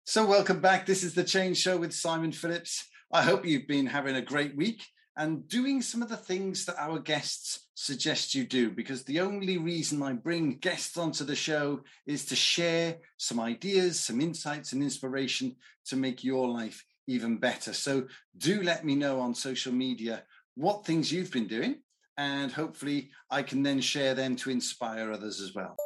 So welcome back. This is The Change Show with Simon Phillips. I hope you've been having a great week and doing some of the things that our guests suggest you do, because the only reason I bring guests onto the show is to share some ideas, some insights and inspiration to make your life even better. So do let me know on social media what things you've been doing, and hopefully I can then share them to inspire others as well.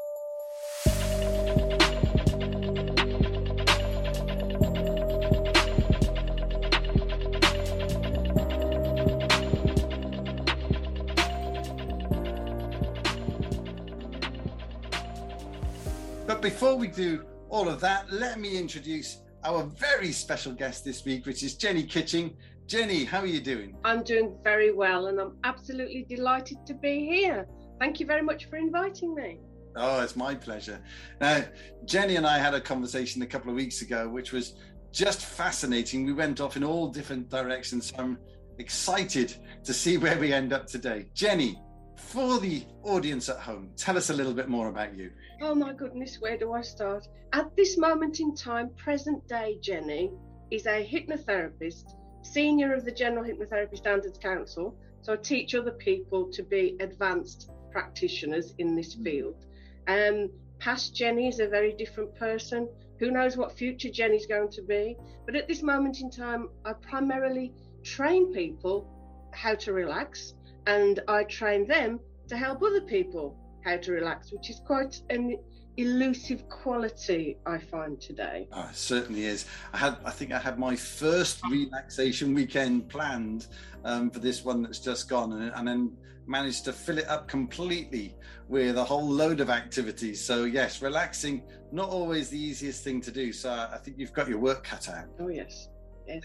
But before we do all of that, let me introduce our very special guest this week, which is Jenny Kitching. Jenny, how are you doing? I'm doing very well, and I'm absolutely delighted to be here. Thank you very much for inviting me. Oh, it's my pleasure. Now, Jenny and I had a conversation a couple of weeks ago, which was just fascinating. We went off in all different directions, so I'm excited to see where we end up today. Jenny, for the audience at home, tell us a little bit more about you. Oh my goodness, where do I start? At this moment in time, present day Jenny is a hypnotherapist, senior of the General Hypnotherapy Standards Council. So I teach other people to be advanced practitioners in this field. Past Jenny is a very different person. Who knows what future Jenny's going to be? But at this moment in time, I primarily train people how to relax, and I train them to help other people how to relax, which is quite an elusive quality I find today. Oh, it certainly is. I think I had my first relaxation weekend planned for this one that's just gone, and then managed to fill it up completely with a whole load of activities. So yes, relaxing, not always the easiest thing to do. So I think you've got your work cut out. Oh yes. Yes,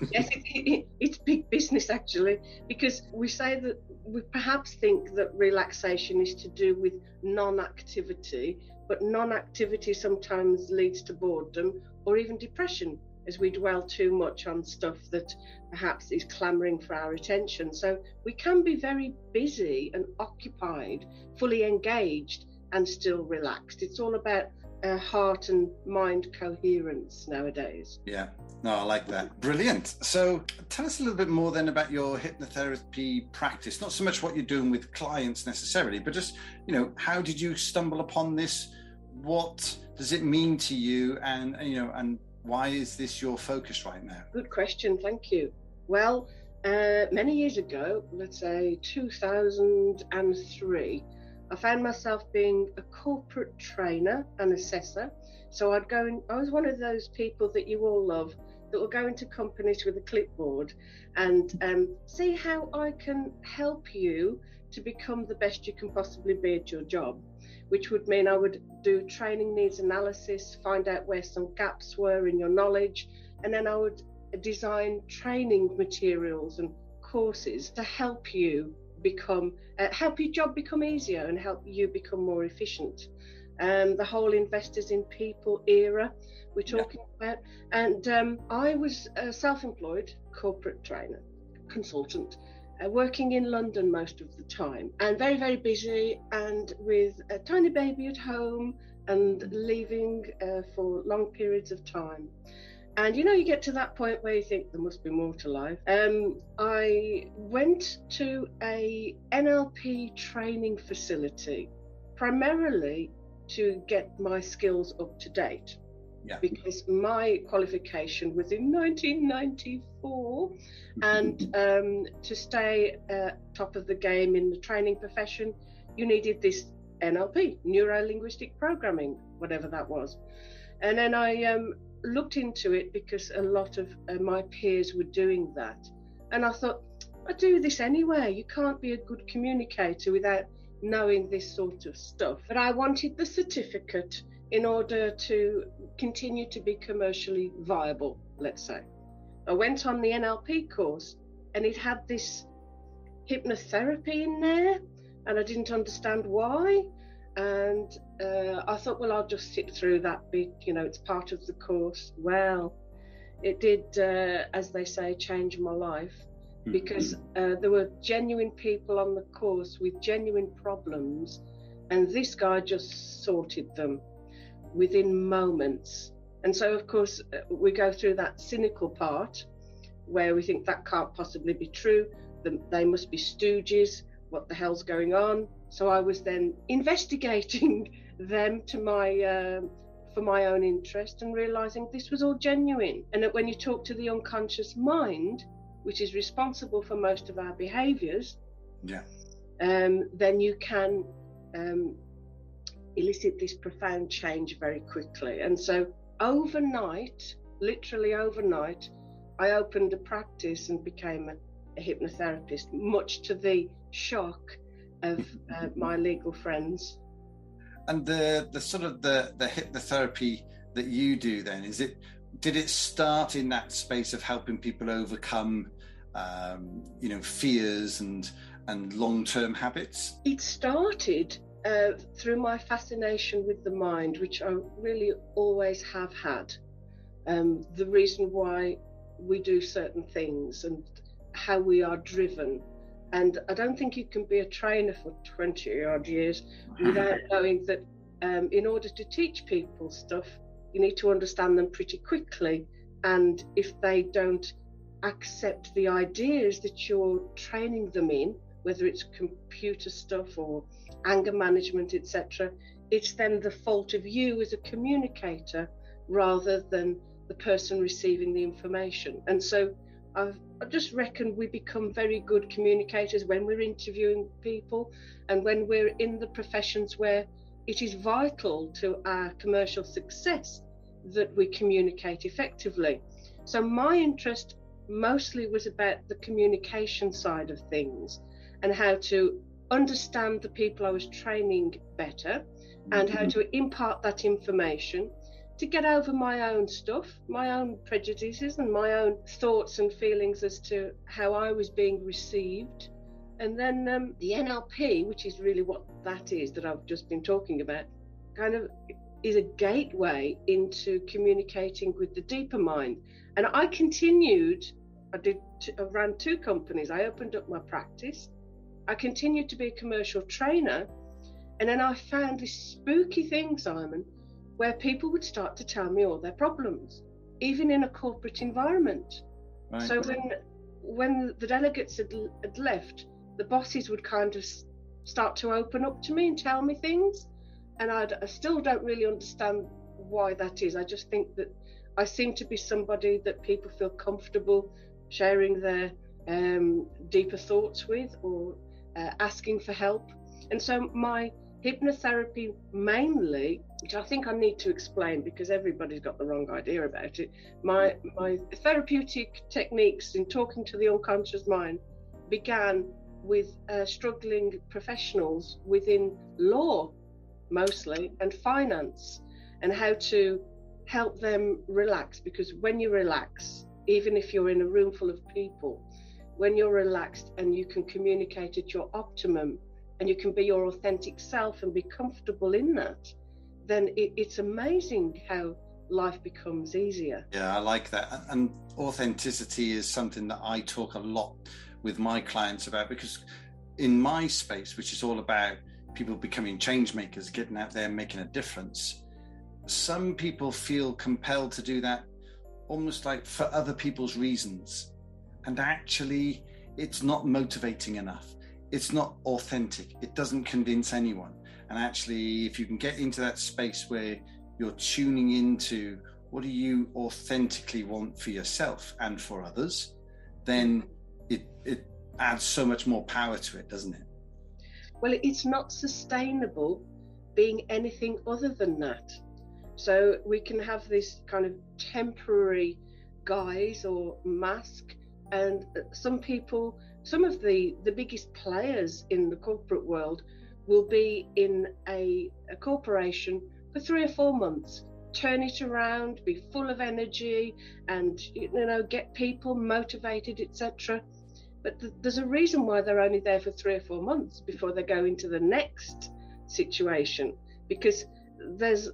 it's big business actually, because we say that we perhaps think that relaxation is to do with non-activity, but non-activity sometimes leads to boredom or even depression, as we dwell too much on stuff that perhaps is clamoring for our attention. So we can be very busy and occupied, fully engaged, and still relaxed. It's all about heart and mind coherence nowadays. Yeah, no, I like that. Brilliant. So tell us a little bit more then about your hypnotherapy practice. Not so much what you're doing with clients necessarily, but just, how did you stumble upon this? What does it mean to you? And why is this your focus right now? Good question. Thank you. Well, many years ago, let's say 2003, I found myself being a corporate trainer and assessor. So I was one of those people that you all love that will go into companies with a clipboard and see how I can help you to become the best you can possibly be at your job, which would mean I would do training needs analysis, find out where some gaps were in your knowledge, and then I would design training materials and courses to help you help your job become easier and help you become more efficient. The whole investors in people era we're talking about. And I was a self-employed corporate trainer, consultant, working in London most of the time, and very, very busy, and with a tiny baby at home and leaving for long periods of time. And you get to that point where you think there must be more to life. I went to a NLP training facility primarily to get my skills up to date. Yeah. Because my qualification was in 1994, and to stay top of the game in the training profession, you needed this NLP, neuro-linguistic programming, whatever that was. And then I looked into it because a lot of my peers were doing that, and I thought, I do this anyway. You can't be a good communicator without knowing this sort of stuff. But I wanted the certificate in order to continue to be commercially viable, let's say. I went on the NLP course, and it had this hypnotherapy in there, and I didn't understand why. And I thought, well, I'll just sit through that bit, it's part of the course. Well, it did, as they say, change my life, because there were genuine people on the course with genuine problems, and this guy just sorted them within moments. And so, of course, we go through that cynical part where we think that can't possibly be true. They must be stooges. What the hell's going on? So I was then investigating them for my own interest and realizing this was all genuine. And that when you talk to the unconscious mind, which is responsible for most of our behaviors, then you can elicit this profound change very quickly. And so overnight, literally overnight, I opened a practice and became a hypnotherapist, much to the shock of my legal friends. And the sort of the hypnotherapy that you do then, did it start in that space of helping people overcome fears and long-term habits? It started through my fascination with the mind, which I really always have had. The reason why we do certain things and how we are driven. And I don't think you can be a trainer for 20 odd years without knowing that in order to teach people stuff, you need to understand them pretty quickly. And if they don't accept the ideas that you're training them in, whether it's computer stuff or anger management, etc., it's then the fault of you as a communicator rather than the person receiving the information. And so I just reckon we become very good communicators when we're interviewing people and when we're in the professions where it is vital to our commercial success that we communicate effectively. So my interest mostly was about the communication side of things and how to understand the people I was training better and how to impart that information to get over my own stuff, my own prejudices and my own thoughts and feelings as to how I was being received. And then the NLP, which is really what that is that I've just been talking about, kind of is a gateway into communicating with the deeper mind. And I ran 2 companies. I opened up my practice. I continued to be a commercial trainer. And then I found this spooky thing, Simon, where people would start to tell me all their problems, even in a corporate environment. Right. So when the delegates had left, the bosses would kind of start to open up to me and tell me things. And I still don't really understand why that is. I just think that I seem to be somebody that people feel comfortable sharing their deeper thoughts with or asking for help. And so my hypnotherapy mainly, which I think I need to explain because everybody's got the wrong idea about it, my therapeutic techniques in talking to the unconscious mind began with struggling professionals within law mostly and finance, and how to help them relax. Because when you relax, even if you're in a room full of people, when you're relaxed and you can communicate at your optimum and you can be your authentic self and be comfortable in that, then it's amazing how life becomes easier. Yeah, I like that. And authenticity is something that I talk a lot with my clients about, because in my space, which is all about people becoming change makers, getting out there and making a difference, some people feel compelled to do that almost like for other people's reasons. And actually, it's not motivating enough. It's not authentic. It doesn't convince anyone. And actually, if you can get into that space where you're tuning into what do you authentically want for yourself and for others, then it adds so much more power to it, doesn't it? Well, it's not sustainable being anything other than that. So we can have this kind of temporary guise or mask, and some people, some of the biggest players in the corporate world will be in a corporation for 3 or 4 months, turn it around, be full of energy and, get people motivated, etc. But there's a reason why they're only there for 3 or 4 months before they go into the next situation, because there's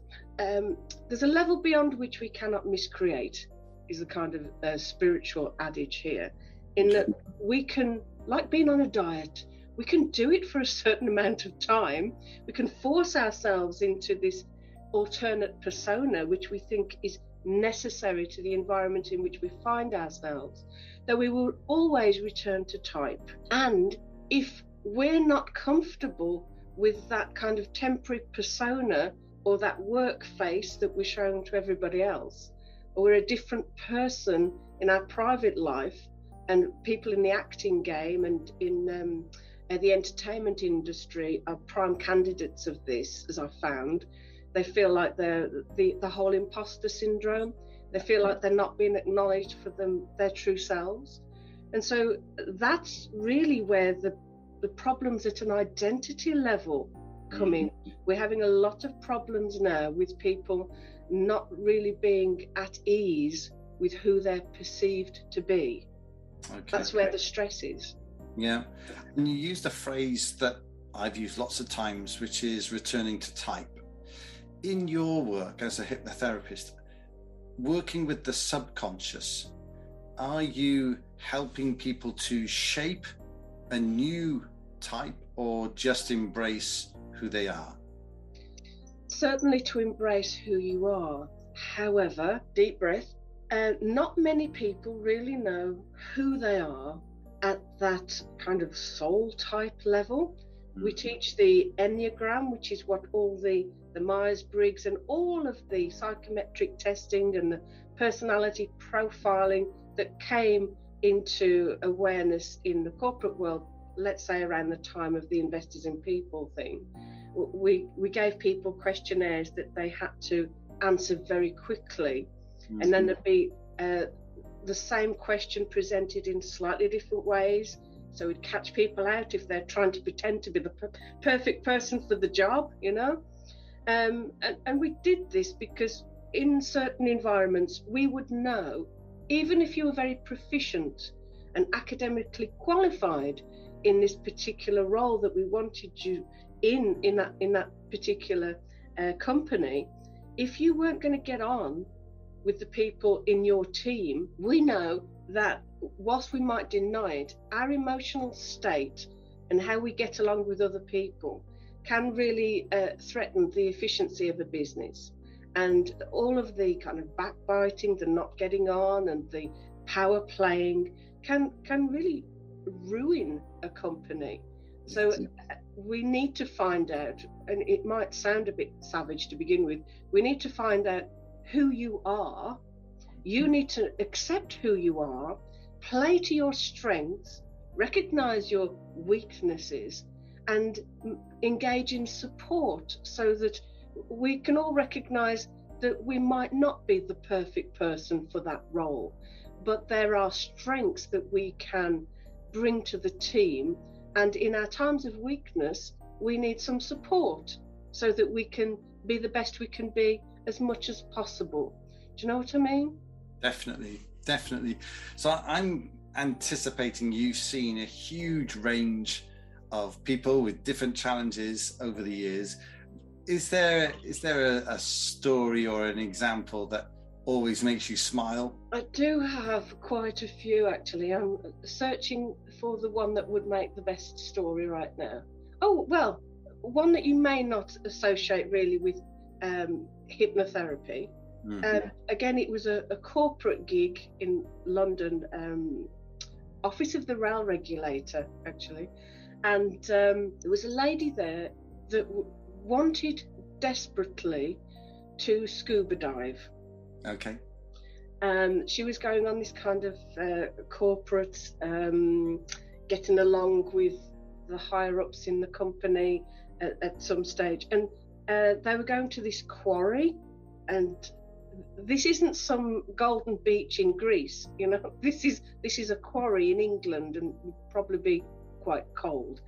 a level beyond which we cannot miscreate, is the kind of spiritual adage here, in that we can, like being on a diet, we can do it for a certain amount of time. We can force ourselves into this alternate persona, which we think is necessary to the environment in which we find ourselves, that we will always return to type. And if we're not comfortable with that kind of temporary persona or that work face that we're showing to everybody else, or we're a different person in our private life, and people in the acting game and in the entertainment industry are prime candidates of this, as I've found. They feel like they're the whole imposter syndrome. They feel like they're not being acknowledged for their true selves. And so that's really where the problems at an identity level come in. We're having a lot of problems now with people not really being at ease with who they're perceived to be. Okay. That's where the stress is. Yeah. And you used a phrase that I've used lots of times, which is returning to type. In your work as a hypnotherapist, working with the subconscious, are you helping people to shape a new type or just embrace who they are? Certainly to embrace who you are. However, deep breath, not many people really know who they are at that kind of soul type level. We teach the Enneagram, which is what all the Myers-Briggs and all of the psychometric testing and the personality profiling that came into awareness in the corporate world, let's say around the time of the Investors in People thing. We gave people questionnaires that they had to answer very quickly, and then there'd be the same question presented in slightly different ways. So it'd catch people out if they're trying to pretend to be the perfect person for the job, you know. And we did this because in certain environments we would know, even if you were very proficient and academically qualified in this particular role that we wanted you in that particular company, if you weren't going to get on with the people in your team, we know that whilst we might deny it, our emotional state and how we get along with other people can really threaten the efficiency of a business. And all of the kind of backbiting, the not getting on and the power playing can really ruin a company. So we need to find out, and it might sound a bit savage to begin with, we need to find out who you are. You need to accept who you are, play to your strengths, recognize your weaknesses, and engage in support so that we can all recognize that we might not be the perfect person for that role, but there are strengths that we can bring to the team. And in our times of weakness, we need some support so that we can be the best we can be as much as possible. Do you know what I mean? Definitely. So I'm anticipating you've seen a huge range of people with different challenges over the years. Is there a story or an example that always makes you smile? I do have quite a few, actually. I'm searching for the one that would make the best story right now. Oh, well, one that you may not associate really with hypnotherapy. Again, it was a corporate gig in London, office of the rail regulator, actually. And there was a lady there that wanted desperately to scuba dive. Okay. She was going on this kind of corporate, getting along with the higher ups in the company at some stage, and they were going to this quarry, and this isn't some golden beach in Greece, you know. This is a quarry in England, and would probably be quite cold.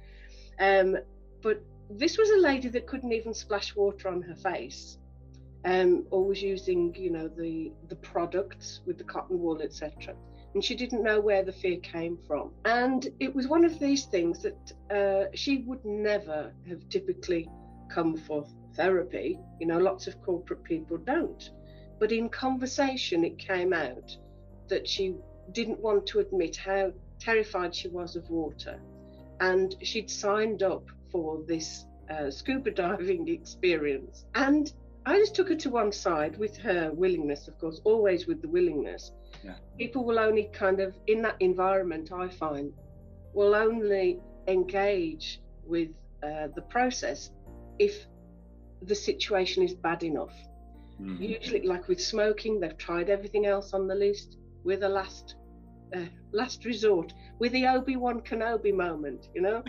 But this was a lady that couldn't even splash water on her face. Or was using, you know, the products with the cotton wool, etc. And she didn't know where the fear came from. And it was one of these things that she would never have typically come for therapy. You know, lots of corporate people don't. But in conversation, it came out that she didn't want to admit how terrified she was of water. And she'd signed up for this scuba diving experience. And I just took her to one side with her willingness, of course, always with the willingness. Yeah. People will only kind of, in that environment, I find, will only engage with the process if the situation is bad enough. Mm-hmm. Usually, like with smoking, they've tried everything else on the list. We're the last resort. We're the Obi-Wan Kenobi moment, you know?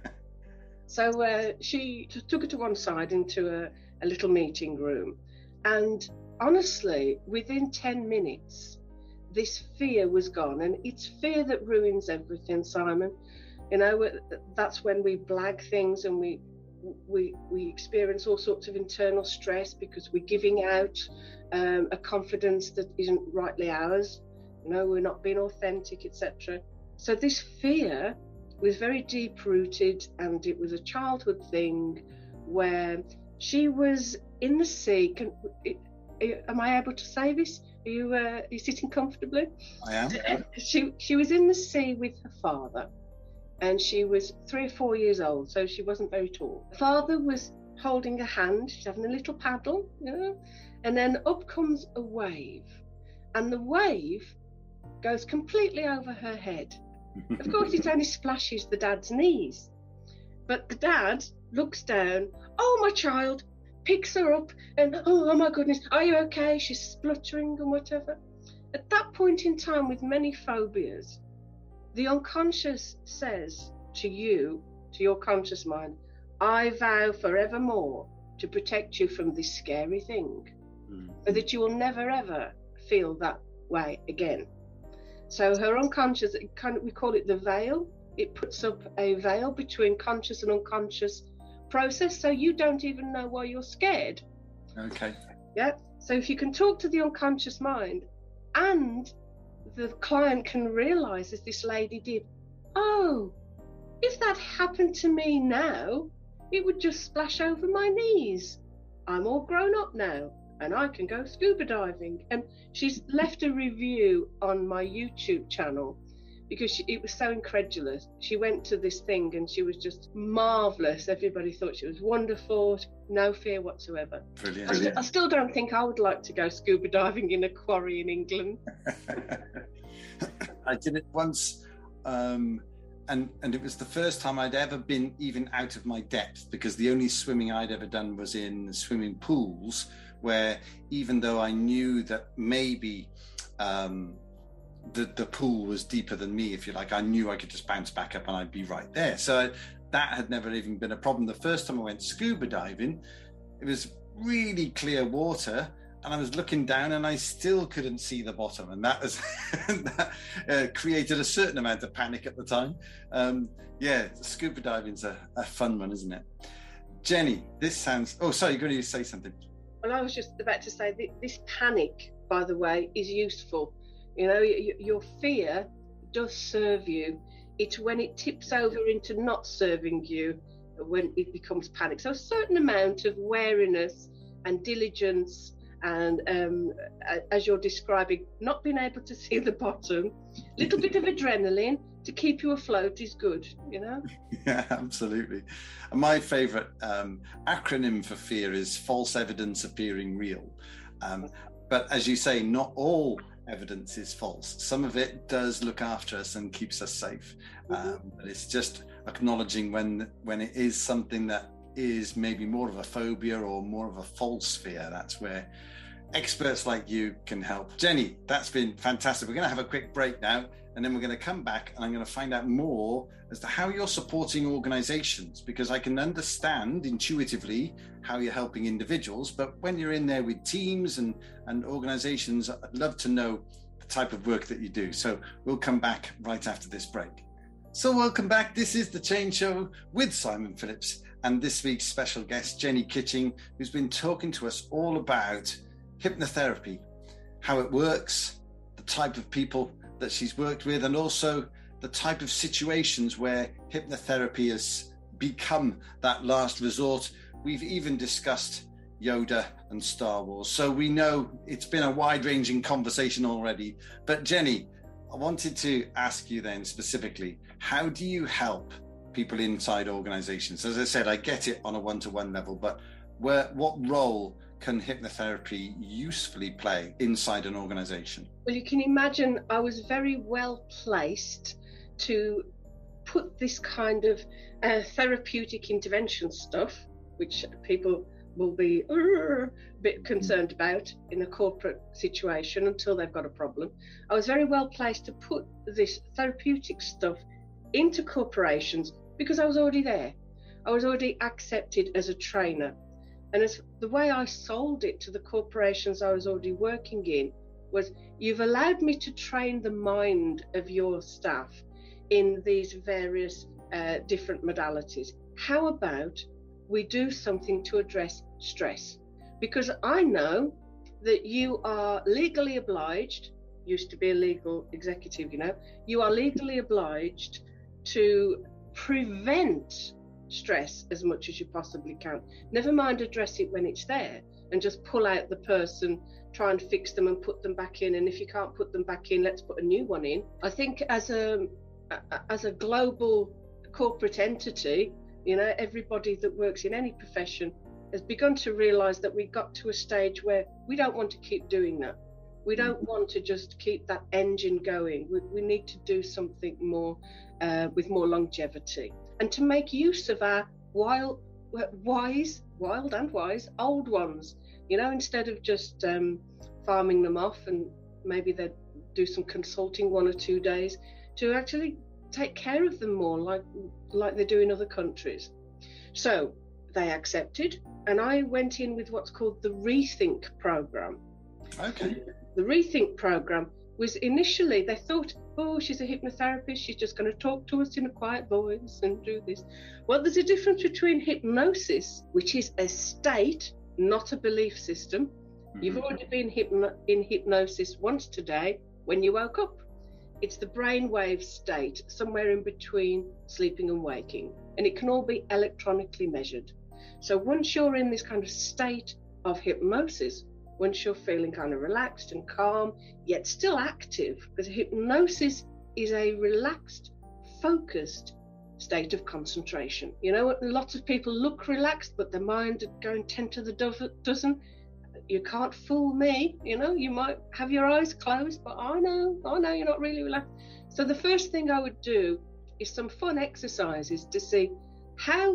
So she took her to one side into a little meeting room. And honestly, within 10 minutes, this fear was gone. And it's fear that ruins everything, Simon. You know, that's when we blag things and we experience all sorts of internal stress because we're giving out a confidence that isn't rightly ours. You know, we're not being authentic, etc. So this fear was very deep rooted, and it was a childhood thing where she was in the sea. Am I able to say this? Are you sitting comfortably? I am. She was in the sea with her father, and she was 3 or 4 years old, so she wasn't very tall. Her father was holding a hand. She's having a little paddle, you know, and then up comes a wave, and the wave goes completely over her head. Of course, it only splashes the dad's knees, but the dad looks down. Oh, my child, picks her up, and oh my goodness, are you okay? She's spluttering and whatever. At that point in time, with many phobias, the unconscious says to you, to your conscious mind, I vow forevermore to protect you from this scary thing, so that you will never ever feel that way again. So her unconscious, we call it the veil. It puts up a veil between conscious and unconscious process, so you don't even know why you're scared. Okay. Yeah. So if you can talk to the unconscious mind, and the client can realize, as this lady did, oh, if that happened to me now, it would just splash over my knees. I'm all grown up now, and I can go scuba diving. And she's left a review on my YouTube channel because it was so incredulous. She went to this thing and she was just marvellous. Everybody thought she was wonderful, no fear whatsoever. Brilliant. I still don't think I would like to go scuba diving in a quarry in England. I did it once, and it was the first time I'd ever been even out of my depth, because the only swimming I'd ever done was in swimming pools, where even though I knew that maybe the pool was deeper than me, if you like, I knew I could just bounce back up and I'd be right there. So that had never even been a problem. The first time I went scuba diving, it was really clear water, and I was looking down and I still couldn't see the bottom, and that was that created a certain amount of panic at the time. Scuba diving's a fun one, isn't it? Jenny, this sounds... Oh, sorry, you're going to say something. Well, I was just about to say, this panic, by the way, is useful. You know, your fear does serve you. It's when it tips over into not serving you when it becomes panic. So a certain amount of wariness and diligence and, as you're describing, not being able to see the bottom, a little bit of adrenaline to keep you afloat is good, you know? Yeah, absolutely. And my favourite acronym for fear is false evidence appearing real. But as you say, not all evidence is false. Some of it does look after us and keeps us safe. But it's just acknowledging when it is something that is maybe more of a phobia or more of a false fear. That's where experts like you can help. Jenny, that's been fantastic. We're going to have a quick break now, and then we're going to come back and I'm going to find out more as to how you're supporting organizations, because I can understand intuitively how you're helping individuals, but when you're in there with teams and organizations, I'd love to know the type of work that you do. So we'll come back right after this break. So welcome back. This is The Change Show with Simon Phillips and this week's special guest, Jenny Kitching, who's been talking to us all about hypnotherapy, how it works, the type of people that she's worked with, and also the type of situations where hypnotherapy has become that last resort. We've even discussed Yoda and Star Wars. So we know it's been a wide-ranging conversation already. But Jenny, I wanted to ask you then specifically, how do you help people inside organizations? As I said, I get it on a one-to-one level, but what role can hypnotherapy usefully play inside an organization? Well, you can imagine I was very well placed to put this kind of therapeutic intervention stuff, which people will be a bit concerned about in a corporate situation until they've got a problem. I was very well placed to put this therapeutic stuff into corporations because I was already there. I was already accepted as a trainer. And as the way I sold it to the corporations I was already working in was, you've allowed me to train the mind of your staff in these various different modalities. How about we do something to address stress? Because I know that you are legally obliged, used to be a legal executive, you are legally obliged to prevent stress as much as you possibly can. Never mind address it when it's there and just pull out the person, try and fix them and put them back in. And if you can't put them back in, let's put a new one in. I think as a global corporate entity, everybody that works in any profession has begun to realize that we got to a stage where we don't want to keep doing that. We don't want to just keep that engine going. We need to do something more with more longevity, and to make use of our wild and wise old ones, instead of just farming them off, and maybe they'd do some consulting 1 or 2 days, to actually take care of them more like they do in other countries. So they accepted, and I went in with what's called the Rethink program. Okay. The Rethink program was initially, they thought, oh, she's a hypnotherapist, she's just going to talk to us in a quiet voice and do this. Well, there's a difference between hypnosis, which is a state, not a belief system. Mm-hmm. You've already been in hypnosis once today when you woke up. It's the brainwave state, somewhere in between sleeping and waking, and it can all be electronically measured. So once you're in this kind of state of hypnosis, once you're feeling kind of relaxed and calm, yet still active, because hypnosis is a relaxed, focused state of concentration. Lots of people look relaxed, but their mind are going 10 to the dozen. You can't fool me, you might have your eyes closed, but I know you're not really relaxed. So the first thing I would do is some fun exercises to see how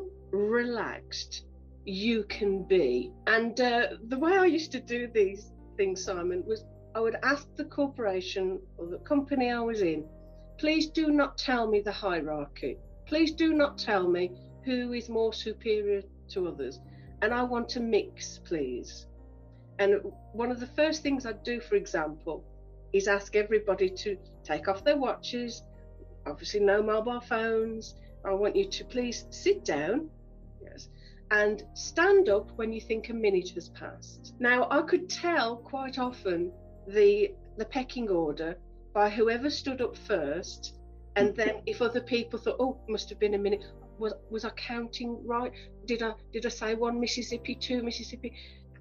relaxed you can be. And the way I used to do these things, Simon, was I would ask the corporation or the company I was in, please do not tell me the hierarchy. Please do not tell me who is more superior to others. And I want a mix, please. And one of the first things I'd do, for example, is ask everybody to take off their watches, obviously no mobile phones. I want you to please sit down, yes, and stand up when you think a minute has passed. Now, I could tell quite often the pecking order by whoever stood up first, and then if other people thought, oh, must have been a minute, was I counting right? Did I say 1 Mississippi, 2 Mississippi?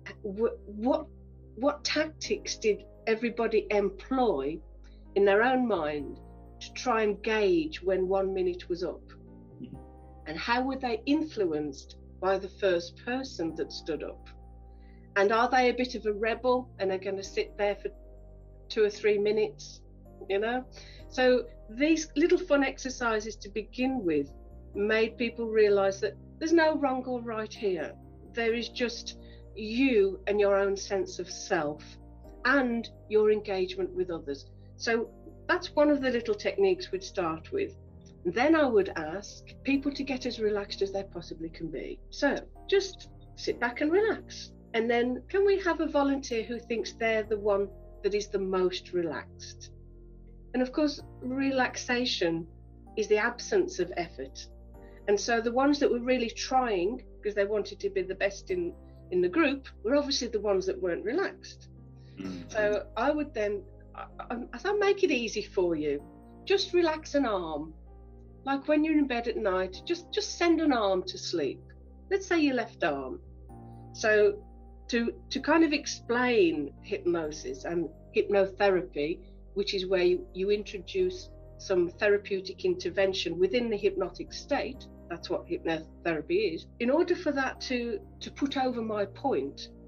What tactics did everybody employ in their own mind to try and gauge when 1 minute was up? And how were they influenced by the first person that stood up? And are they a bit of a rebel and are going to sit there for 2 or 3 minutes? So these little fun exercises to begin with made people realize that there's no wrong or right here. There is just you and your own sense of self and your engagement with others. So that's one of the little techniques we'd start with. Then I would ask people to get as relaxed as they possibly can be. So just sit back and relax. And then can we have a volunteer who thinks they're the one that is the most relaxed? And of course, relaxation is the absence of effort. And so the ones that were really trying because they wanted to be the best in the group were obviously the ones that weren't relaxed. Mm-hmm. So I would then, as I make it easy for you, just relax an arm. Like when you're in bed at night, just send an arm to sleep. Let's say your left arm. So to kind of explain hypnosis and hypnotherapy, which is where you introduce some therapeutic intervention within the hypnotic state, that's what hypnotherapy is. In order for that to put over my point,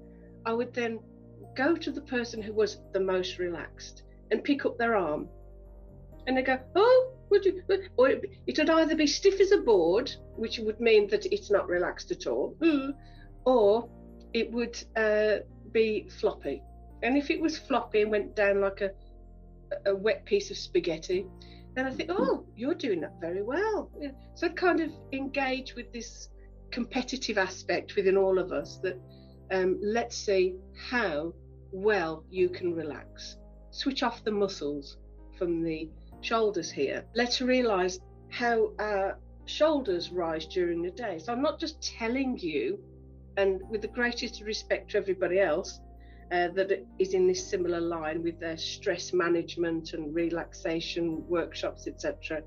I would then go to the person who was the most relaxed and pick up their arm. And they go, oh, would you? Or it would either be stiff as a board, which would mean that it's not relaxed at all, or it would be floppy. And if it was floppy and went down like a wet piece of spaghetti, then I think, oh, you're doing that very well. Yeah. So I'd kind of engage with this competitive aspect within all of us that let's see how well you can relax. Switch off the muscles from the shoulders here. Let's realise how our shoulders rise during the day. So I'm not just telling you, and with the greatest respect to everybody else, that is in this similar line with their stress management and relaxation workshops, etc.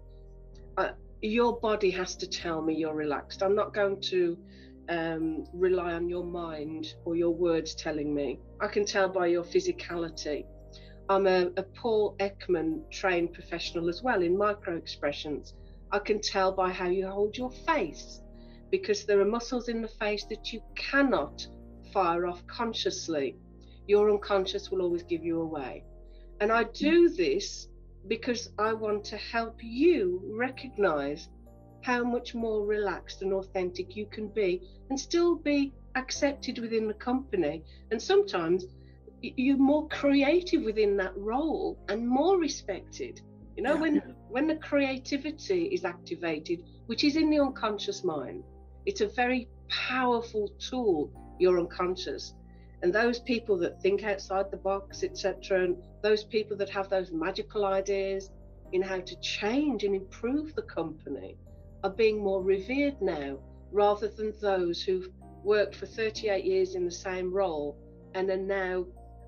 Your body has to tell me you're relaxed. I'm not going to rely on your mind or your words telling me. I can tell by your physicality. I'm a Paul Ekman trained professional as well in micro expressions. I can tell by how you hold your face, because there are muscles in the face that you cannot fire off consciously. Your unconscious will always give you away. And I do this because I want to help you recognize how much more relaxed and authentic you can be and still be accepted within the company. And sometimes you're more creative within that role and more respected. You know, when the creativity is activated, which is in the unconscious mind, it's a very powerful tool, your unconscious. And those people that think outside the box, etc., and those people that have those magical ideas in how to change and improve the company are being more revered now, rather than those who've worked for 38 years in the same role and are now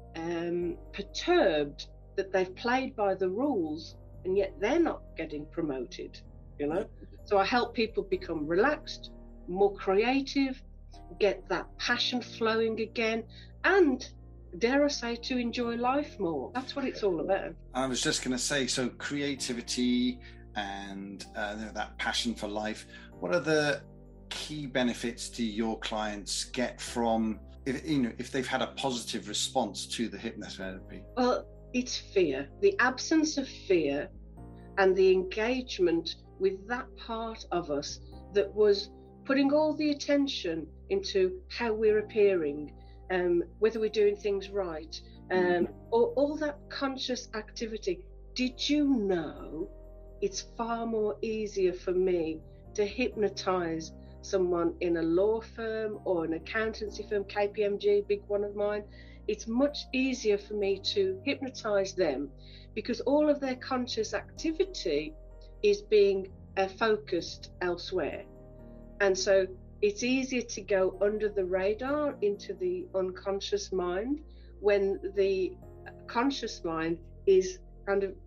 perturbed that they've played by the rules and yet they're not getting promoted, you know? So I help people become relaxed, more creative, get that passion flowing again, and dare I say, to enjoy life more. That's what it's all about. I was just going to say, so creativity and that passion for life, what are the key benefits do your clients get from, if they've had a positive response to the hypnotherapy? Well, it's fear, the absence of fear and the engagement with that part of us that was putting all the attention into how we're appearing, whether we're doing things right, or all that conscious activity. Did you know it's far more easier for me to hypnotize someone in a law firm or an accountancy firm, KPMG, big one of mine? It's much easier for me to hypnotize them because all of their conscious activity is being focused elsewhere. And so it's easier to go under the radar into the unconscious mind when the conscious mind is kind of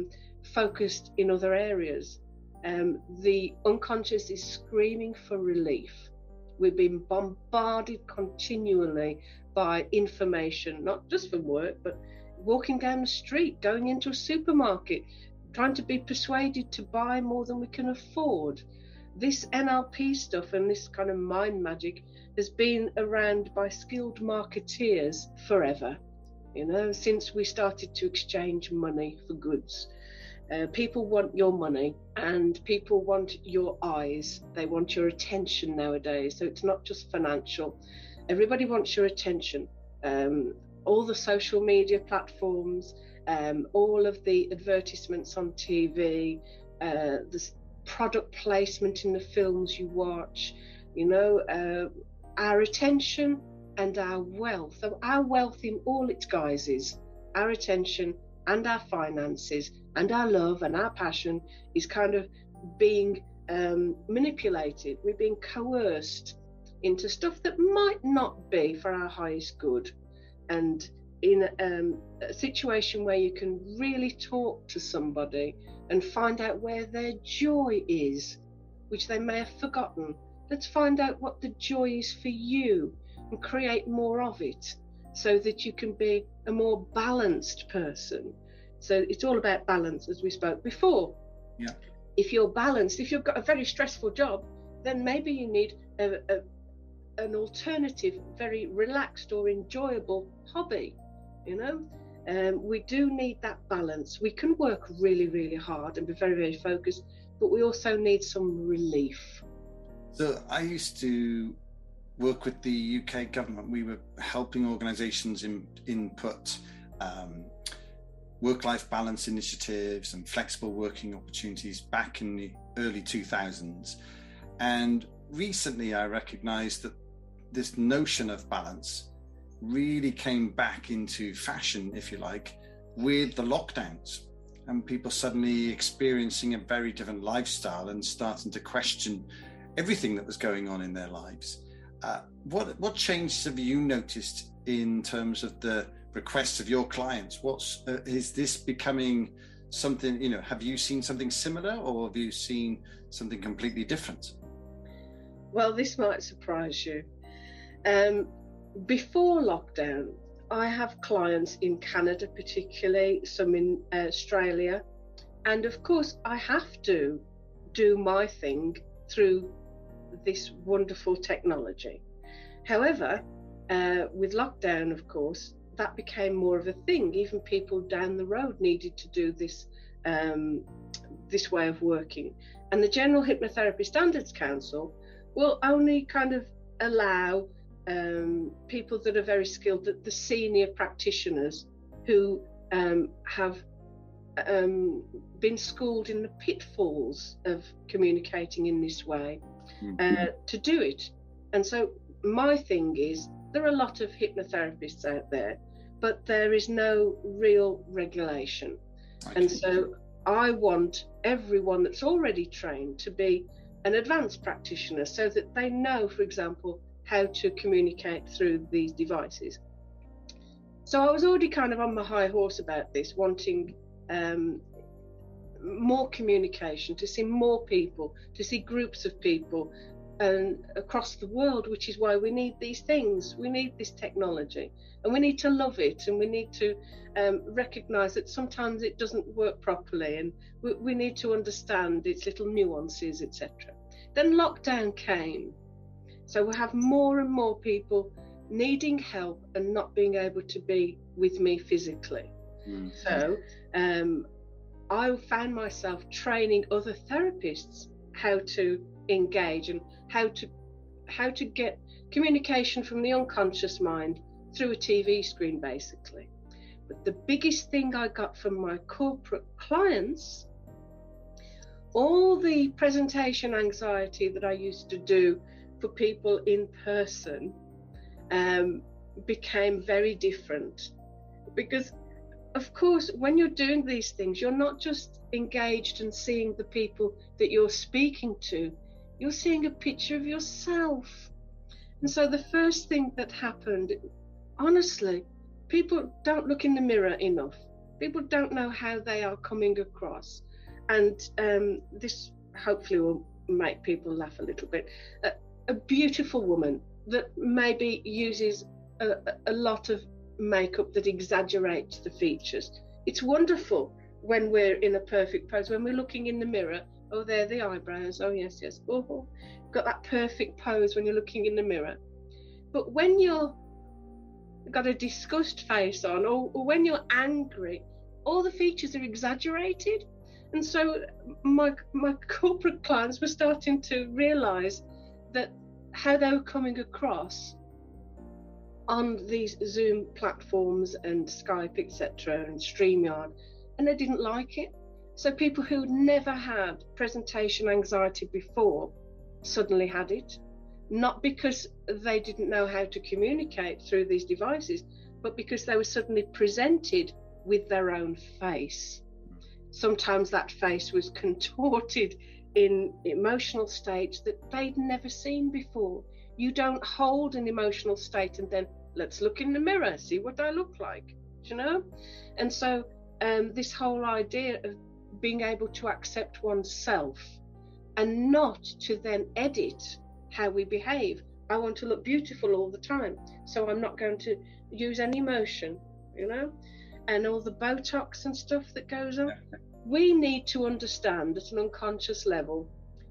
focused in other areas. The unconscious is screaming for relief. We've been bombarded continually by information, not just from work, but walking down the street, going into a supermarket, trying to be persuaded to buy more than we can afford. This NLP stuff and this kind of mind magic has been around by skilled marketeers forever, you know, since we started to exchange money for goods. People want your money and people want your eyes. They want your attention nowadays. So it's not just financial. Everybody wants your attention. All the social media platforms, all of the advertisements on TV, the product placement in the films you watch, you know, our attention and our wealth. So our wealth in all its guises, our attention and our finances and our love and our passion is kind of being manipulated. We're being coerced into stuff that might not be for our highest good. And in a situation where you can really talk to somebody and find out where their joy is, which they may have forgotten. Let's find out what the joy is for you and create more of it so that you can be a more balanced person. So it's all about balance, as we spoke before. Yeah. If you're balanced, if you've got a very stressful job, then maybe you need a an alternative, very relaxed or enjoyable hobby. We do need that balance. We can work really, really hard and be very, very focused, but we also need some relief. So I used to work with the UK government. We were helping organisations input work-life balance initiatives and flexible working opportunities back in the early 2000s. And recently I recognised that this notion of balance really came back into fashion, if you like, with the lockdowns, and people suddenly experiencing a very different lifestyle and starting to question everything that was going on in their lives. What changes have you noticed in terms of the requests of your clients? Is this becoming something, have you seen something similar, or have you seen something completely different? Well, this might surprise you. Before lockdown, I have clients in Canada, particularly, some in Australia. And of course, I have to do my thing through this wonderful technology. However, with lockdown, of course, that became more of a thing. Even people down the road needed to do this way of working. And the General Hypnotherapy Standards Council will only kind of allow people that are very skilled, the senior practitioners who have been schooled in the pitfalls of communicating in this way, to do it. And so my thing is, there are a lot of hypnotherapists out there, but there is no real regulation. Okay. And so I want everyone that's already trained to be an advanced practitioner, so that they know, for example, how to communicate through these devices. So I was already kind of on my high horse about this, wanting more communication, to see more people, to see groups of people and across the world, which is why we need these things. We need this technology, and we need to love it, and we need to recognize that sometimes it doesn't work properly, and we need to understand its little nuances, etc. Then lockdown came, so we have more and more people needing help and not being able to be with me physically. So I found myself training other therapists how to engage and how to get communication from the unconscious mind through a TV screen, basically. But the biggest thing I got from my corporate clients, all the presentation anxiety that I used to do for people in person became very different. Because of course, when you're doing these things, you're not just engaged and seeing the people that you're speaking to, you're seeing a picture of yourself. And so the first thing that happened, honestly, people don't look in the mirror enough. People don't know how they are coming across. And this hopefully will make people laugh a little bit. A beautiful woman that maybe uses a lot of makeup that exaggerates the features. It's wonderful when we're in a perfect pose, when we're looking in the mirror. Oh, there are the eyebrows. Oh, yes. Oh, got that perfect pose when you're looking in the mirror. But when you're got a disgust face on, or when you're angry, all the features are exaggerated. And so my corporate clients were starting to realize that how they were coming across on these Zoom platforms and Skype, etc., and StreamYard, and they didn't like it. So people who never had presentation anxiety before suddenly had it, not because they didn't know how to communicate through these devices, but because they were suddenly presented with their own face. Sometimes that face was contorted in emotional states that they'd never seen before. You don't hold an emotional state and then let's look in the mirror, see what I look like, you know? And so this whole idea of being able to accept oneself and not to then edit how we behave. I want to look beautiful all the time, so I'm not going to use any emotion, you know? And all the Botox and stuff that goes on. We need to understand at an unconscious level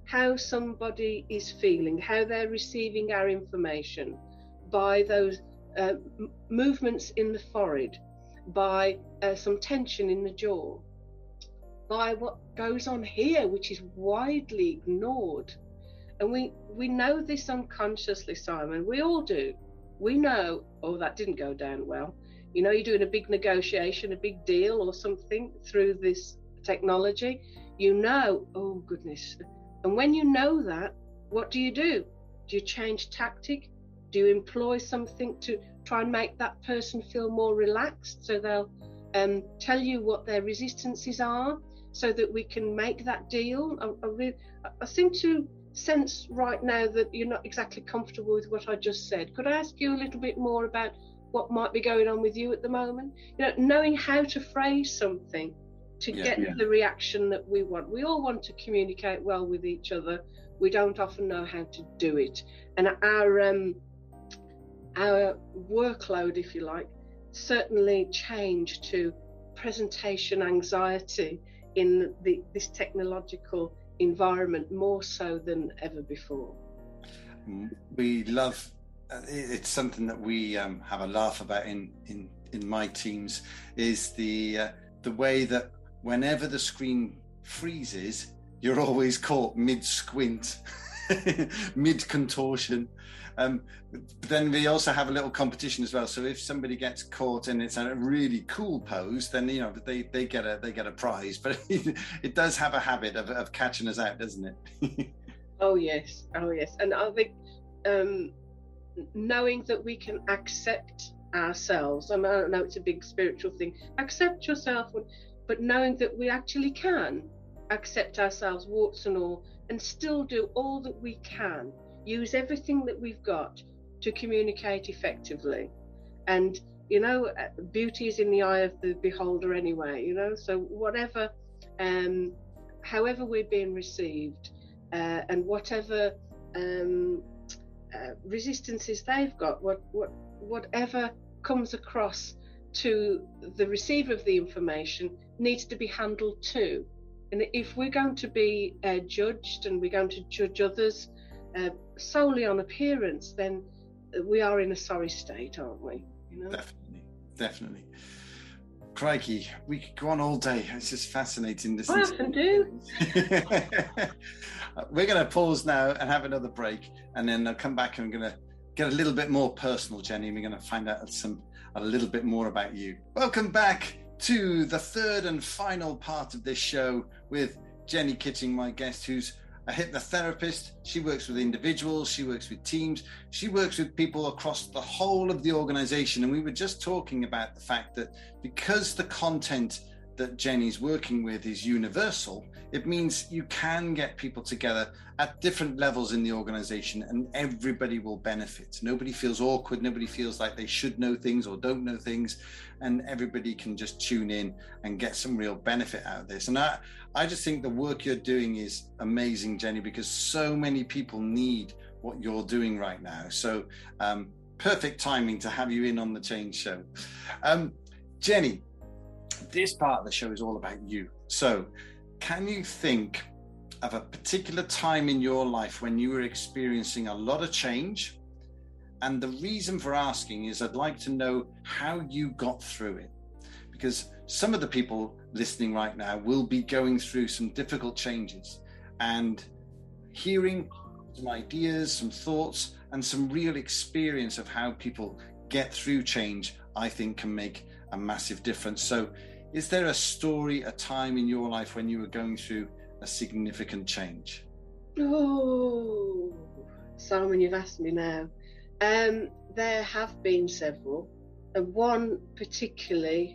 how somebody is feeling, how they're receiving our information by those movements in the forehead, by some tension in the jaw, by what goes on here, which is widely ignored. And we know this unconsciously, Simon. We all do. We know, oh, that didn't go down well. You know, you're doing a big negotiation, a big deal or something through this technology. You know, oh, goodness. And when you know that, what do? Do you change tactic? Do you employ something to try and make that person feel more relaxed, so they'll tell you what their resistances are, so that we can make that deal? I seem to sense right now that you're not exactly comfortable with what I just said. Could I ask you a little bit more about what might be going on with you at the moment? You know, knowing how to phrase something to get the reaction that we want. We all want to communicate well with each other. We don't often know how to do it. And our workload, if you like, certainly changed to presentation anxiety in this technological environment, more so than ever before. We love, it's something that we have a laugh about in my teams, is the way that whenever the screen freezes, you're always caught mid-squint, mid-contortion. But then we also have a little competition as well. So if somebody gets caught and it's a really cool pose, then you know they get a prize. But it does have a habit of catching us out, doesn't it? Oh yes. And I think knowing that we can accept ourselves. I know it's a big spiritual thing. Accept yourself, but knowing that we actually can accept ourselves, warts and all, and still do all that we can. Use everything that we've got to communicate effectively. And, you know, beauty is in the eye of the beholder anyway, you know, so whatever, however we're being received, and whatever resistances they've got, whatever comes across to the receiver of the information needs to be handled too. And if we're going to be judged, and we're going to judge others solely on appearance, then we are in a sorry state, aren't we? You know? Definitely. Crikey, we could go on all day. It's just fascinating. I often do. We're going to pause now and have another break, and then I'll come back and I'm going to get a little bit more personal, Jenny. We're going to find out a little bit more about you. Welcome back to the third and final part of this show with Jenny Kitching, my guest, who's a hypnotherapist. She works with individuals, she works with teams, she works with people across the whole of the organization. And we were just talking about the fact that because the content that Jenny's working with is universal, it means you can get people together at different levels in the organization and everybody will benefit. Nobody feels awkward, nobody feels like they should know things or don't know things, and everybody can just tune in and get some real benefit out of this. And I just think the work you're doing is amazing, Jenny, because so many people need what you're doing right now. So perfect timing to have you in on the Change Show. Jenny, this part of the show is all about you. So can you think of a particular time in your life when you were experiencing a lot of change? And the reason for asking is I'd like to know how you got through it, because some of the people listening right now will be going through some difficult changes, and hearing some ideas, some thoughts, and some real experience of how people get through change, I think can make a massive difference. So is there a story, a time in your life when you were going through a significant change? Oh, Simon, you've asked me now. There have been several. One particularly,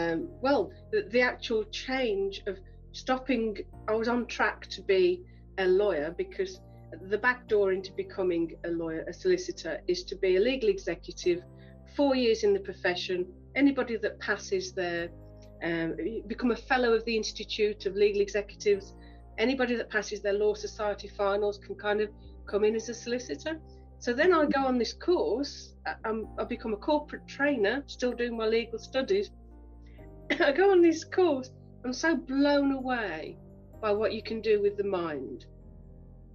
the actual change of stopping. I was on track to be a lawyer, because the back door into becoming a lawyer, a solicitor, is to be a legal executive, 4 years in the profession. Anybody that passes there, become a fellow of the Institute of Legal Executives. Anybody that passes their Law Society finals can kind of come in as a solicitor. So then I go on this course. I become a corporate trainer, still doing my legal studies. I go on this course. I'm so blown away by what you can do with the mind.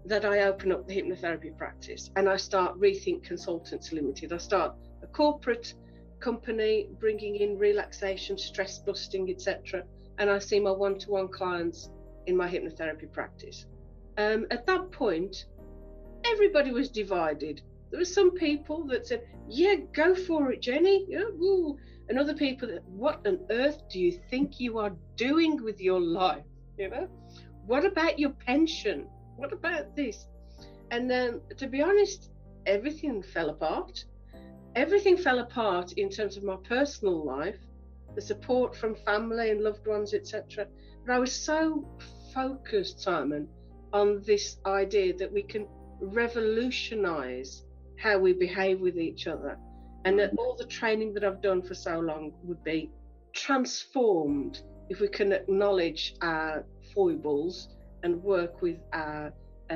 that I open up the hypnotherapy practice and I start Rethink Consultants Limited. I start a corporate company bringing in relaxation, stress busting, etc. And I see my one-to-one clients in my hypnotherapy practice. At that point, everybody was divided. There were some people that said, yeah, go for it, Jenny. Yeah, woo. And other people that, what on earth do you think you are doing with your life? You know, what about your pension? What about this? And then, to be honest, everything fell apart. Everything fell apart in terms of my personal life, the support from family and loved ones, etc. But I was so focused, Simon, on this idea that we can revolutionize how we behave with each other, and that all the training that I've done for so long would be transformed if we can acknowledge our foibles and work with our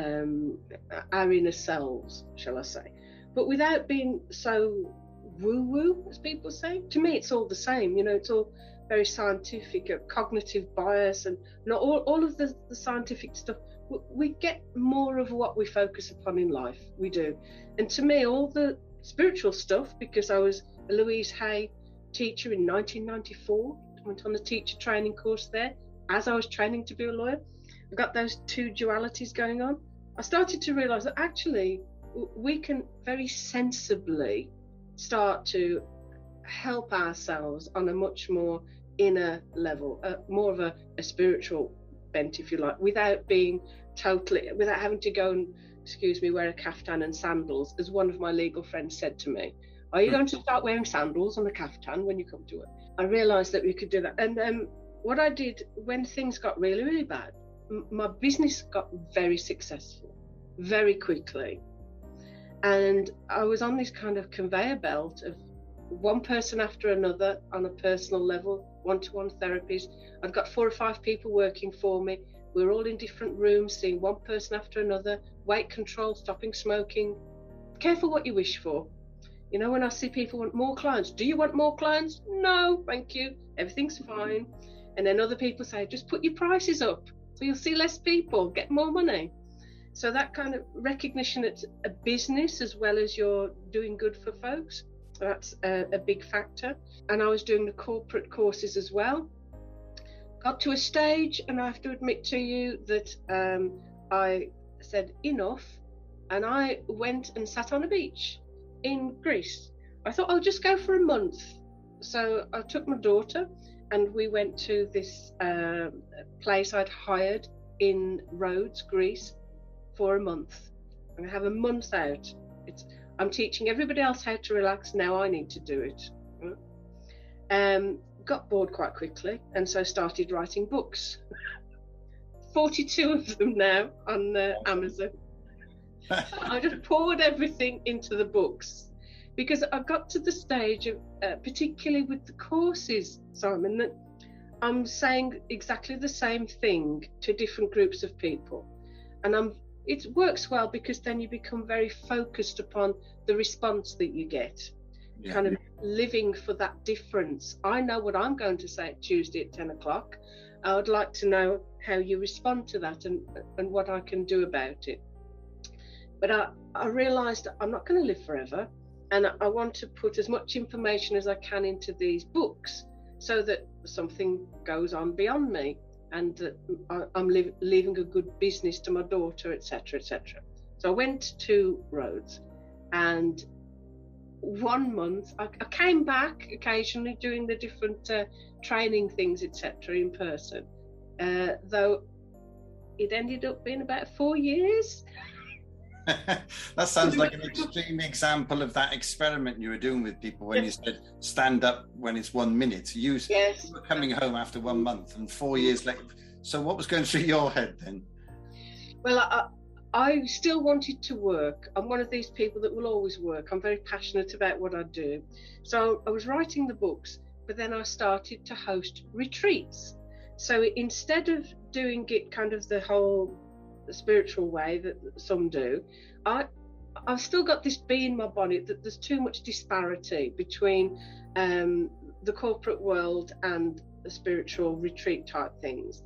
inner selves, shall I say, but without being so woo-woo, as people say. To me, it's all the same. You know, it's all very scientific, cognitive bias, and not all of the scientific stuff. We get more of what we focus upon in life. We do. And to me, all the spiritual stuff, because I was a Louise Hay teacher in 1994, went on a teacher training course there as I was training to be a lawyer. I got those two dualities going on. I started to realize that actually we can very sensibly start to help ourselves on a much more inner level, more of a spiritual bent, if you like, without having to go and, excuse me, wear a kaftan and sandals, as one of my legal friends said to me. Are you going to start wearing sandals and a kaftan when you come to work? I realized that we could do that. And what I did when things got really, really bad, my business got very successful very quickly. And I was on this kind of conveyor belt of one person after another on a personal level, one-to-one therapies. I've got 4 or 5 people working for me. We're all in different rooms, seeing one person after another, weight control, stopping smoking. Careful what you wish for. You know, when I see people want more clients, do you want more clients? No, thank you. Everything's fine. And then other people say, just put your prices up so you'll see less people, get more money. So that kind of recognition, it's a business as well as you're doing good for folks. That's a big factor. And I was doing the corporate courses as well. Got to a stage, and I have to admit to you that I said enough, and I went and sat on a beach in Greece. I thought I'll just go for a month. So I took my daughter and we went to this place I'd hired in Rhodes, Greece, for a month. I'm gonna have a month out. I'm teaching everybody else how to relax. Now I need to do it. Got bored quite quickly, and so started writing books. 42 of them now on Amazon. I just poured everything into the books because I got to the stage of, particularly with the courses, Simon, that I'm saying exactly the same thing to different groups of people, and it works well because then you become very focused upon the response that you get. Yeah. Kind of living for that difference. I know what I'm going to say Tuesday at 10 o'clock. I would like to know how you respond to that and what I can do about it. But I realised I'm not going to live forever, and I want to put as much information as I can into these books so that something goes on beyond me, and that I'm leaving a good business to my daughter, etc., etc. So I went to Rhodes, and 1 month I came back occasionally doing the different training things, etc., in person, though it ended up being about 4 years. That sounds like an extreme example of that experiment you were doing with people when you said stand up when it's 1 minute. You were coming home after 1 month and 4 years later. So what was going through your head then? Well, I still wanted to work. I'm one of these people that will always work. I'm very passionate about what I do. So I was writing the books, but then I started to host retreats. So instead of doing it kind of the whole spiritual way that some do, I've still got this bee in my bonnet that there's too much disparity between the corporate world and the spiritual retreat type things.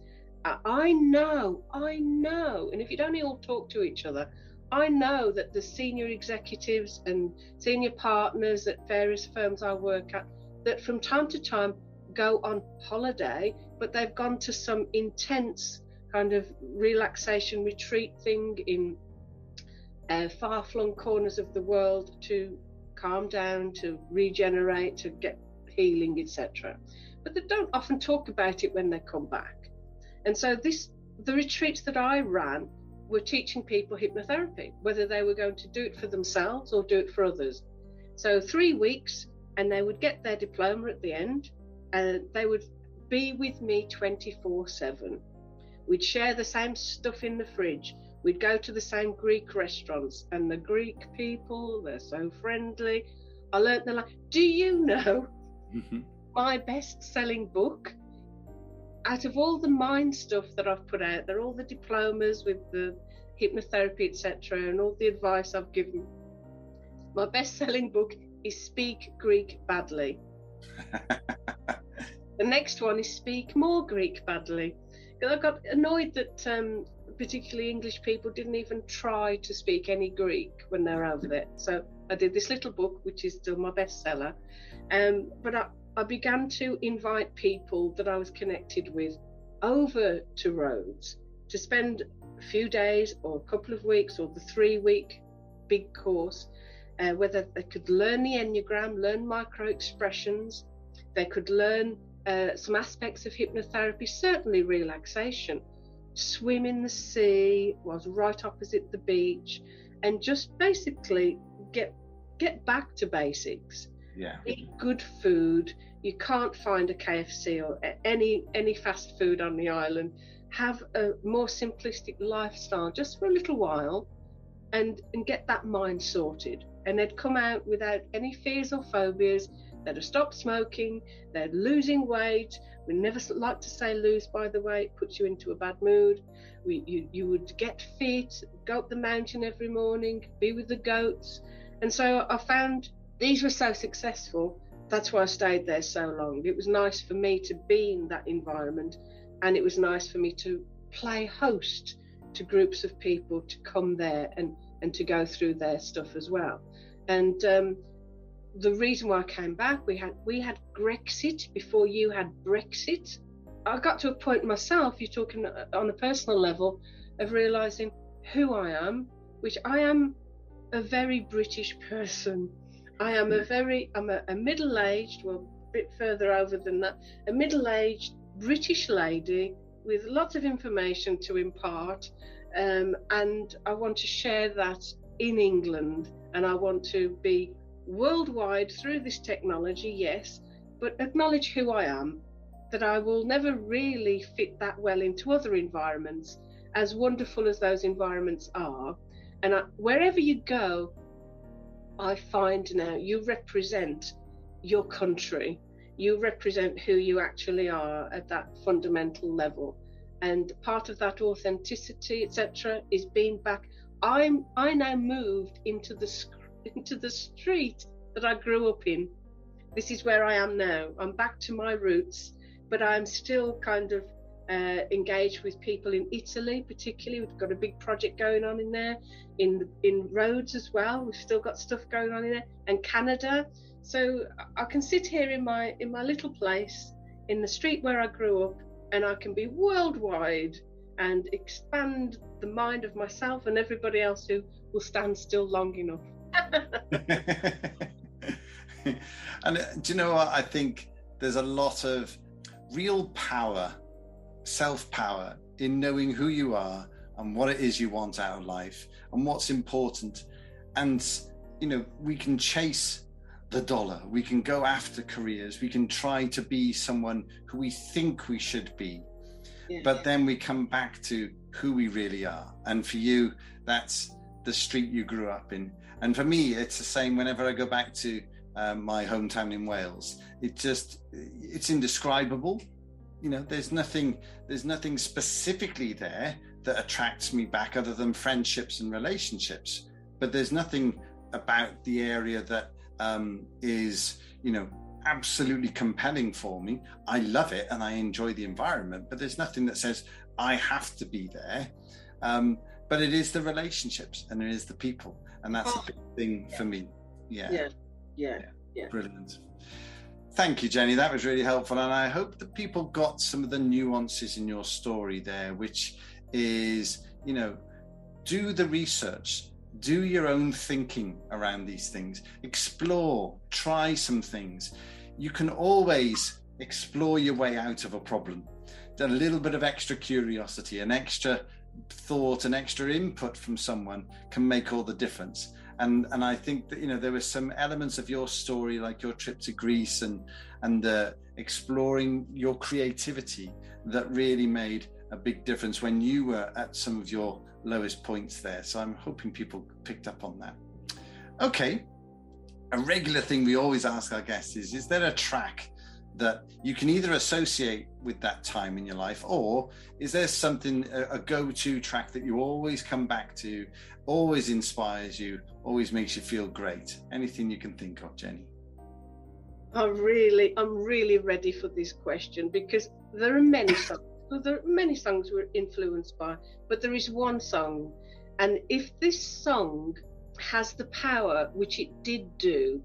I know, and if you don't all talk to each other, I know that the senior executives and senior partners at various firms I work at, that from time to time go on holiday, but they've gone to some intense kind of relaxation retreat thing in far-flung corners of the world to calm down, to regenerate, to get healing, etc. But they don't often talk about it when they come back. And so the retreats that I ran were teaching people hypnotherapy, whether they were going to do it for themselves or do it for others. So 3 weeks, and they would get their diploma at the end, and they would be with me 24/7. We'd share the same stuff in the fridge. We'd go to the same Greek restaurants, and the Greek people, they're so friendly. I learnt the language. Do you know my best-selling book? Out of all the mind stuff that I've put out there, all the diplomas with the hypnotherapy, etc., and all the advice I've given, my best-selling book is Speak Greek Badly. The next one is Speak More Greek Badly. Because I got annoyed that particularly English people didn't even try to speak any Greek when they were over there. So I did this little book, which is still my bestseller. But I began to invite people that I was connected with over to Rhodes to spend a few days or a couple of weeks or the 3-week big course, whether they could learn the Enneagram, learn micro expressions, they could learn some aspects of hypnotherapy, certainly relaxation, swim in the sea, was right opposite the beach, and just basically get back to basics. Yeah. Eat good food. You can't find a KFC or any fast food on the island. Have a more simplistic lifestyle just for a little while and get that mind sorted. And they'd come out without any fears or phobias. They'd have stopped smoking. They're losing weight. We never like to say lose, by the way. It puts you into a bad mood. You would get fit, go up the mountain every morning, be with the goats. And so I found these were so successful. That's why I stayed there so long. It was nice for me to be in that environment, and it was nice for me to play host to groups of people to come there and to go through their stuff as well. And the reason why I came back, we had Grexit before you had Brexit. I got to a point myself, you're talking on a personal level, of realising who I am, which I am a very British person. I'm a middle-aged, well, a bit further over than that, a middle-aged British lady with lots of information to impart, and I want to share that in England, and I want to be worldwide through this technology, yes, but acknowledge who I am, that I will never really fit that well into other environments, as wonderful as those environments are. And wherever you go, I find now you represent your country, you represent who you actually are at that fundamental level, and part of that authenticity, etc., is being back. I now moved into the street that I grew up in. This is where I am now. I'm back to my roots, but I'm still kind of engaged with people in Italy, particularly. We've got a big project going on in there, in Rhodes as well. We've still got stuff going on in there, and Canada. So I can sit here in my little place in the street where I grew up, and I can be worldwide and expand the mind of myself and everybody else who will stand still long enough. And do you know what? I think there's a lot of real power, self-power, in knowing who you are and what it is you want out of life and what's important. And, you know, we can chase the dollar, we can go after careers, we can try to be someone who we think we should be. Yeah. But then we come back to who we really are. And for you, that's the street you grew up in. And for me, it's the same whenever I go back to my hometown in Wales. It's indescribable. You know, there's nothing specifically there that attracts me back other than friendships and relationships. But there's nothing about the area that is, you know, absolutely compelling for me. I love it and I enjoy the environment, but there's nothing that says I have to be there. But it is the relationships and it is the people, and that's a big thing for me. Yeah. Brilliant. Thank you, Jenny. That was really helpful, and I hope that people got some of the nuances in your story there, which is, do the research, do your own thinking around these things, explore, try some things. You can always explore your way out of a problem. A little bit of extra curiosity, an extra thought, an extra input from someone can make all the difference. And I think that, there were some elements of your story, like your trip to Greece and exploring your creativity, that really made a big difference when you were at some of your lowest points there. So I'm hoping people picked up on that. Okay. A regular thing we always ask our guests is there a track that you can either associate with that time in your life, or is there something, a go-to track that you always come back to, always inspires you, always makes you feel great? Anything you can think of, Jenny? I'm really ready for this question, because there are many songs. Well, there are many songs we're influenced by, but there is one song, and if this song has the power, which it did do,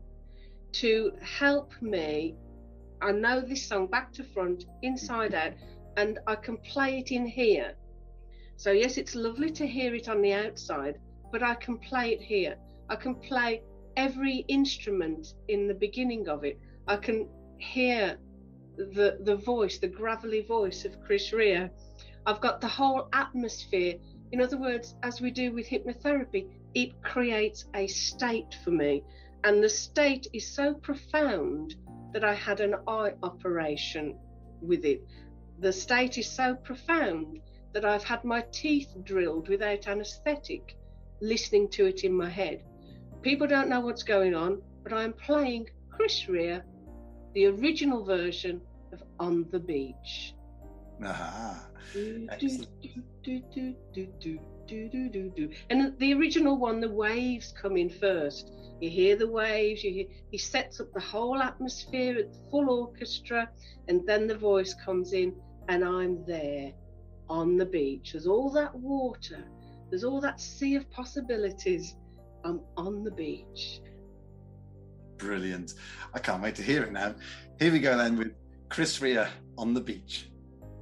to help me, I know this song back to front, inside out, and I can play it in here. So yes, it's lovely to hear it on the outside, but I can play it here. I can play every instrument in the beginning of it. I can hear the voice, the gravelly voice of Chris Rea. I've got the whole atmosphere. In other words, as we do with hypnotherapy, it creates a state for me. And the state is so profound that I had an eye operation with it. The state is so profound that I've had my teeth drilled without anaesthetic, listening to it in my head. People don't know what's going on, but I'm playing Chris Rea, the original version of On the Beach. Aha. And the original one, the waves come in first. You hear the waves, he sets up the whole atmosphere at full orchestra, and then the voice comes in, and I'm there on the beach. There's all that water, there's all that sea of possibilities. I'm on the beach. Brilliant. I can't wait to hear it now. Here we go then with Chris Rea, On the Beach.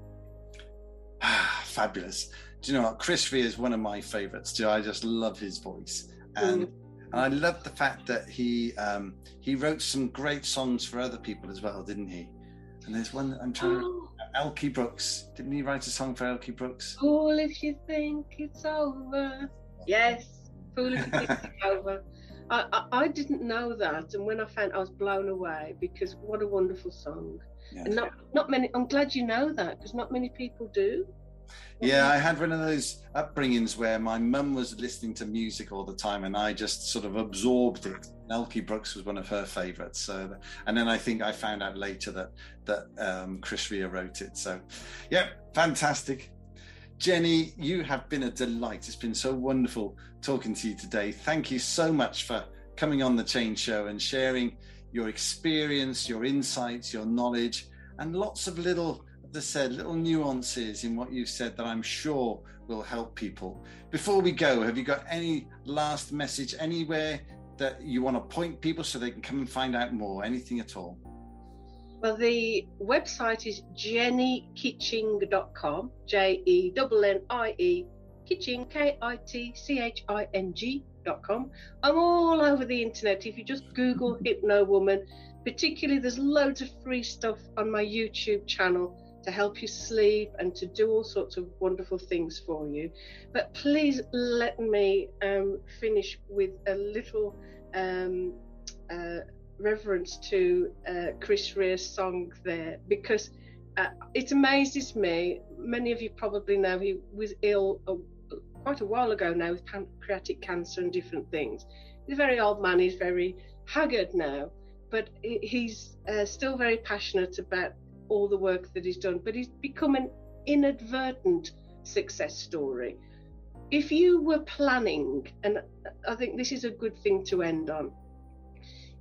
Fabulous. Do you know what? Chris Rea is one of my favorites. I just love his voice. And I love the fact that he wrote some great songs for other people as well, didn't he? And there's one that I'm trying to... Elkie Brooks. Didn't he write a song for Elkie Brooks? Fool if you think it's over. Yes. Fool if you think it's over. I didn't know that, and when I found, I was blown away, because what a wonderful song. Yeah. And not many. I'm glad you know that, because not many people do. Yeah, I had one of those upbringings where my mum was listening to music all the time, and I just sort of absorbed it. Elkie Brooks was one of her favourites. So, and then I think I found out later that Chris Rea wrote it. So, yeah, fantastic. Jenny, you have been a delight. It's been so wonderful talking to you today. Thank you so much for coming on the Change Show and sharing your experience, your insights, your knowledge, and lots of little nuances in what you've said that I'm sure will help people. Before we go, have you got any last message anywhere that you want to point people so they can come and find out more? Anything at all? Well, the website is jennykitching.com, JENNIE, Kitching, KITCHING.com. I'm all over the internet. If you just Google Hypno Woman, particularly, there's loads of free stuff on my YouTube channel to help you sleep and to do all sorts of wonderful things for you. But please let me finish with a little reverence to Chris Rea's song there, because it amazes me. Many of you probably know he was ill quite a while ago now with pancreatic cancer and different things. He's a very old man, he's very haggard now, but he's still very passionate about all the work that he's done, but he's become an inadvertent success story. If you were planning, and I think this is a good thing to end on,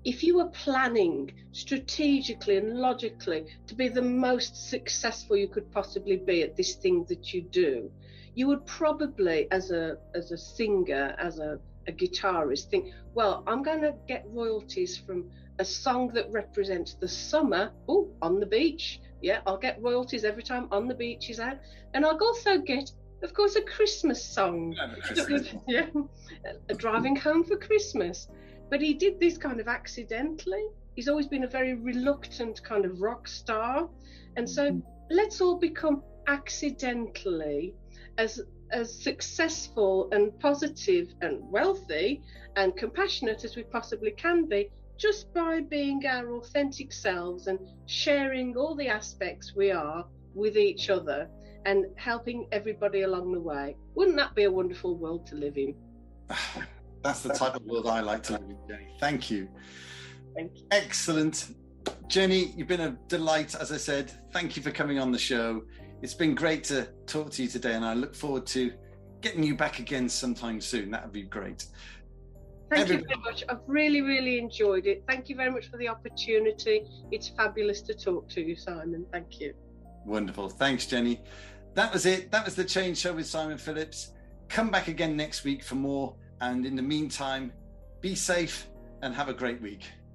if you were planning strategically and logically to be the most successful you could possibly be at this thing that you do, you would probably, as a singer, as a guitarist, think, well, I'm going to get royalties from a song that represents the summer. Oh, on the beach. Yeah, I'll get royalties every time On the Beach is out. And I'll also get, of course, a Christmas song. Yeah, Driving Home for Christmas. But he did this kind of accidentally. He's always been a very reluctant kind of rock star. And so let's all become accidentally as successful and positive and wealthy and compassionate as we possibly can be, just by being our authentic selves and sharing all the aspects we are with each other and helping everybody along the way. Wouldn't that be a wonderful world to live in? That's the type of world I like to live in, Jenny. Thank you. Thank you. Excellent. Jenny, you've been a delight, as I said. Thank you for coming on the show. It's been great to talk to you today, and I look forward to getting you back again sometime soon. That would be great. Thank you very much. I've really, really enjoyed it. Thank you very much for the opportunity. It's fabulous to talk to you, Simon. Thank you. Wonderful. Thanks, Jenny. That was it. That was the Change Show with Simon Phillips. Come back again next week for more. And in the meantime, be safe and have a great week.